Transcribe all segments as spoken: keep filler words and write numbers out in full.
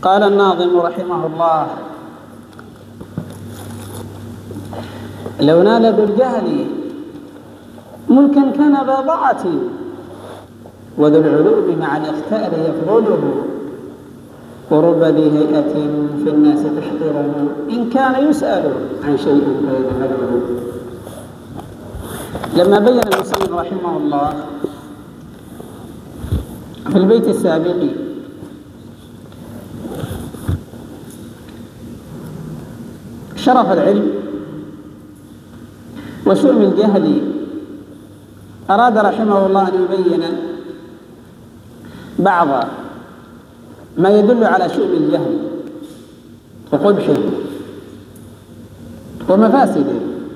قال الناظم رحمه الله: لو نال ذو الجهل ملكا كان ذا ضعة، وذو العلوم مع الاختار يفضله، ورب ذي هيئة في الناس تحقره، إن كان يسأل عن شيء فيجهله. لما بين المصنف رحمه الله في البيت السابق شرف العلم وشؤم الجهل، أراد رحمه الله أن يبين بعض ما يدل على شؤم الجهل وقبحه ومفاسده.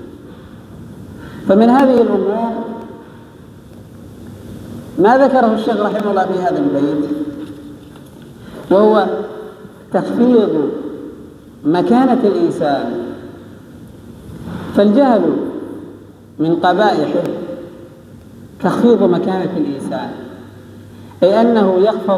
فمن هذه الأمور ما ذكره الشيخ رحمه الله في هذا البيت، وهو تخفيض مكانة الإنسان. فالجهل من قبائحه تخفيض مكانة الإنسان، أي أنه يخفض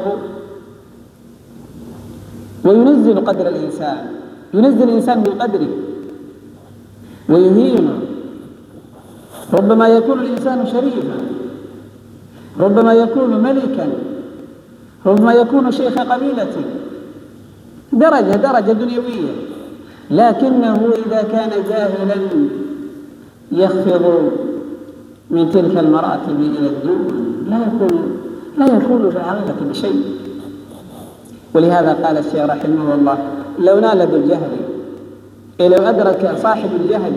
وينزل قدر الإنسان، ينزل الإنسان من قدره ويهينه. ربما يكون الإنسان شريفا، ربما يكون ملكا، ربما يكون شيخ قبيلة، درجة درجة دنيوية، لكنه إذا كان جاهلا يخفض من تلك المراتب إلى الدون، لا يكون لا يكون في الحقيقة بشيء. ولهذا قال الشيخ رحمه الله: لو نال ذو الجهل، إيه لو أدرك صاحب الجهل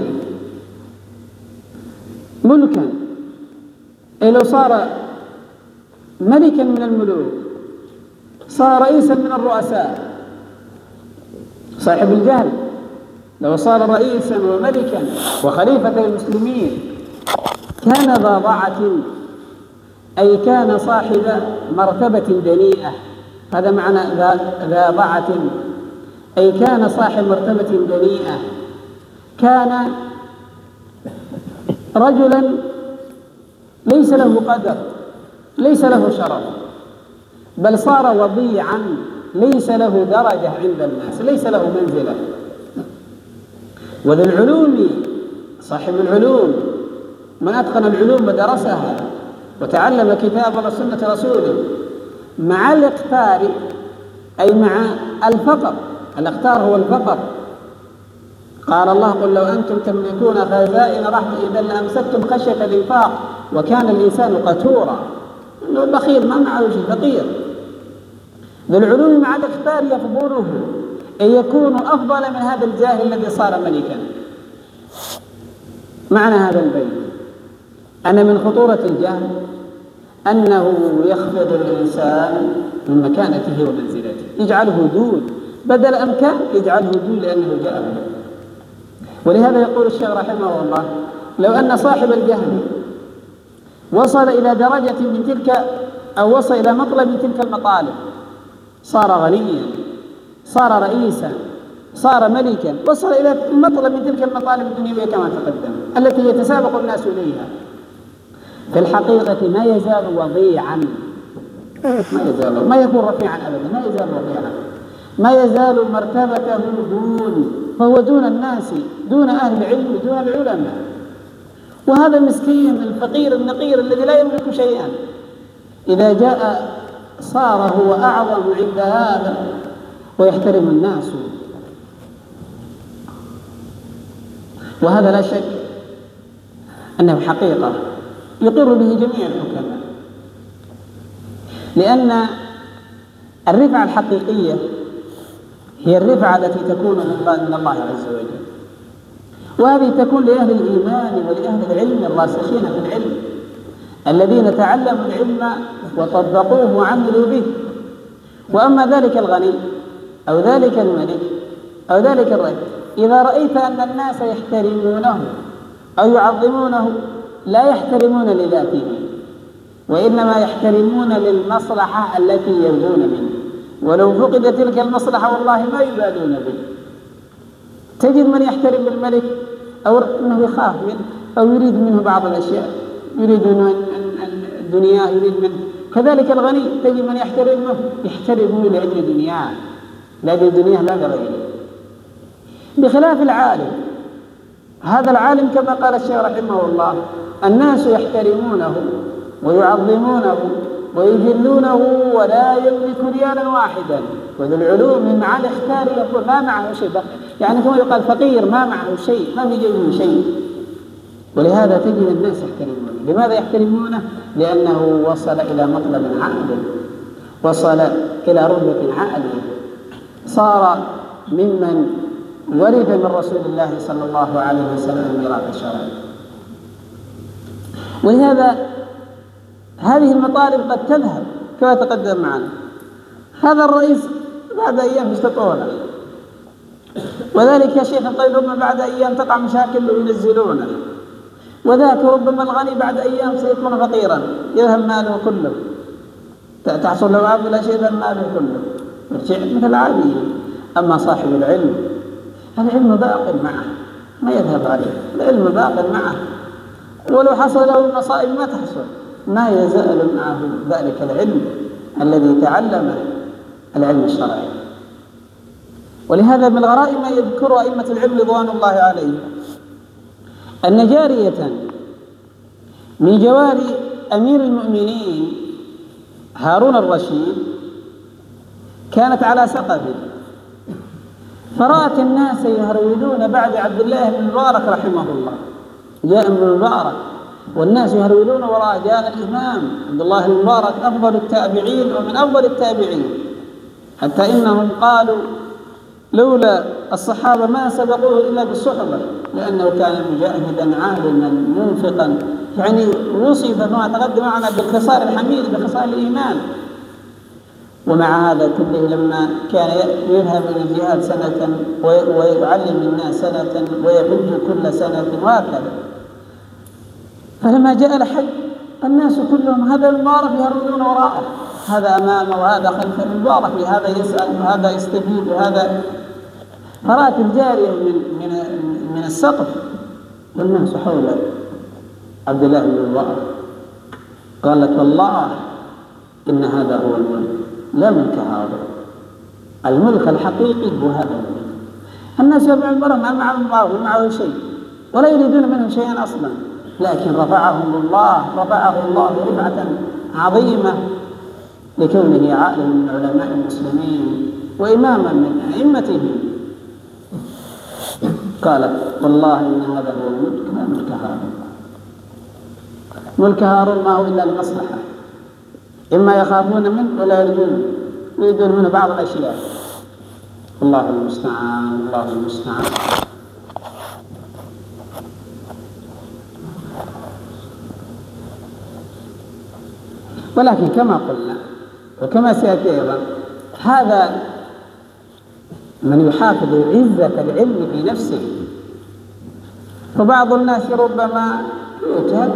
ملكا، إيه لو صار ملكا من الملوك، صار رئيسا من الرؤساء. صاحب الجهل لو صار رئيسا وملكا وخليفة المسلمين كان ذا ضعة، أي كان صاحب مرتبة دنيئة. هذا معنى ذا ضعة، أي كان صاحب مرتبة دنيئة، كان رجلا ليس له قدر، ليس له شرف، بل صار وضيعا، ليس له درجة عند الناس، ليس له منزلة. وذو العلوم، صاحب العلوم، من أتقن العلوم ودرسها وتعلم كتاب الله سنة رسوله، مع الاختار، أي مع الفقر. الاختار هو الفقر. قال الله: قل لو أنتم تملكون خزائن رحمة إذا لأمسكتم خشية الإنفاق وكان الإنسان قتورا. إنه البخيل ما معه شيء، فقير. ذو العلوم مع الاختار يفضله، أن يكون أفضل من هذا الجاهل الذي صار ملكا. معنى هذا البيت أن من خطورة الجهل أنه يخفض الإنسان من مكانته ومنزلته، يجعله دون، بدل أمكان يجعله دون لأنه جاهل. ولهذا يقول الشيخ رحمه الله: لو أن صاحب الجهل وصل إلى درجة من تلك، أو وصل إلى مطلب من تلك المطالب، صار غنيا، صار رئيسا، صار ملكا، وصل إلى مطلب من تلك المطالب الدنيوية كما تقدم التي يتسابق الناس إليها، في الحقيقة ما يزال وضيعا، ما يزال، ما يكون رفيعا أبدا، ما يزال وضيعا، ما يزال مرتبته دون، فهو دون الناس، دون أهل العلم، دون العلماء. وهذا المسكين الفقير النقير الذي لا يملك شيئا إذا جاء صار هو أعظم عند هذا ويحترم الناس. وهذا لا شك أنه حقيقة يقر به جميع الحكماء، لأن الرفعة الحقيقية هي الرفعة التي تكون من الله عز وجل، وهذه تكون لأهل الإيمان ولأهل العلم الراسخين في العلم، الذين تعلموا العلم وطبقوه وعملوا به. وأما ذلك الغني أو ذلك الملك أو ذلك الرجل، إذا رأيت أن الناس يحترمونه أو يعظمونه، لا يحترمون لذاته، وإنما يحترمون للمصلحة التي يرجون منه، ولو فقد تلك المصلحة والله ما يبالون به. تجد من يحترم الملك أو أنه يخاف منه أو يريد منه بعض الأشياء، يريد منه الدنيا، يريد منه. كذلك الغني تجد من يحترمه يحترمه لأجل دنياه، لأجل دنياه لا لغيره، بخلاف العالم. هذا العالم كما قال الشيخ رحمه الله الناس يحترمونه ويعظمونه ويجلونه ولا يملك ريالا واحدا، وذو العلوم مع الاختار يقول ما معه شيء، يعني كما يقال فقير ما معه شيء، ما في جيبه شيء. ولهذا تجد الناس يحترمونه. لماذا يحترمونه؟ لأنه وصل إلى مطلب عالي، وصل إلى رتبة عالية، صار ممن ورد من رسول الله صلى الله عليه وسلم ميراث الشرع. ولهذا هذه المطالب قد تذهب كما تقدم معنا. هذا الرئيس بعد أيام يستطونه، وذلك يا شيخ الطيب ربما بعد أيام تقع مشاكل وينزلونه، وذاك ربما الغني بعد أيام سيكون فقيرا يذهب ماله كله، تحصل له عبد لا شيء يذهب ماله كله، يرجع مثل عادي. أما صاحب العلم العلم باق معه ما يذهب عليه، العلم باق معه، ولو حصل له المصائب ما تحصل، ما يزال معه ذلك العلم الذي تعلمه، العلم الشرعي. ولهذا من الغرائب ما يذكر أئمة العلم رضوان الله عليهم أن جارية من جواري أمير المؤمنين هارون الرشيد كانت على سقف، فرأت الناس يهرولون بعد عبد الله بن المبارك رحمه الله. جاء ابن المبارك والناس يهرولون وراء، جاء الإمام عبد الله بن المبارك أفضل التابعين ومن أفضل التابعين، حتى إنهم قالوا لولا الصحابة ما سبقوه إلا بالصحبة، لأنه كان مجاهدا عالما منفقا، يعني وصف ما تقدم معنا بالخصال الحميد بخصال الإيمان. ومع هذا كله لما كان يذهب إلى الجهاد سنة ويعلم الناس سنة ويحج كل سنة وهكذا، فلما جاء الحج الناس كلهم هذا المبارك يهرولون وراءه، هذا أمامه وهذا خلف المبارك، هذا يسأل وهذا يستجيب وهذا. فرأت الجارية من من من السقف والناس حول عبد الله بن المبارك، قالت والله إن هذا هو الملك، لا ملك هذا، الملك الحقيقي هو هذا الملك. الناس يبيعون المبارك ما معهم المبارك معه شيء ولا يريدون منه شيئا أصلا، لكن رفعهم الله رفعه الله رفعة عظيمة لكونه عالم من علماء المسلمين وإماما من أئمتهم. قالت والله إن هذا هو الملك لا ملك هارون. ملك هارون ما هو إلا المصلحة، إما يخافون منه ولا يرجون يريدون منه بعض الأشياء. الله المستعان الله المستعان. ولكن كما قلنا وكما سيأتي أيضا هذا من يحافظ عزة العلم في نفسه، فبعض الناس ربما يؤتى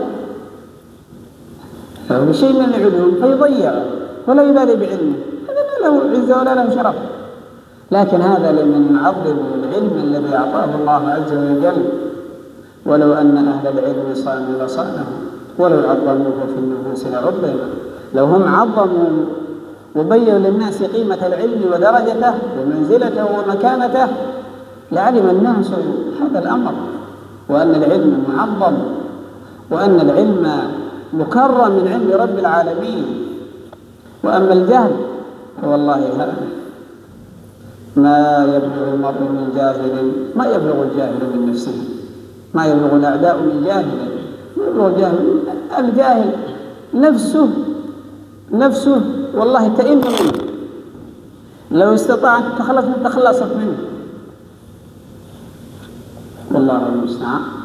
بشيء من العلوم فيضيعه ولا يبالي بعلمه، هذا لا له عزة ولا له شرف. لكن هذا لمن يعظم العلم الذي أعطاه الله عز وجل، ولو أن أهل العلم صانوا لصانه ولو عظموه في النفوس لعظم. لو هم عظموا وبينوا للناس قيمة العلم ودرجته ومنزلته ومكانته لعلم الناس هذا الأمر، وأن العلم معظم وأن العلم مكرم من عند رب العالمين. وأما الجهل فوالله هذا ما يبلغ المرء من جاهل ما يبلغ الجاهل من نفسه، ما يبلغ الأعداء من جاهل ما يبلغ الجاهل. الجاهل نفسه نفسه والله تئن منه، لو استطاعت تخلص تخلصت منه، والله المستعان.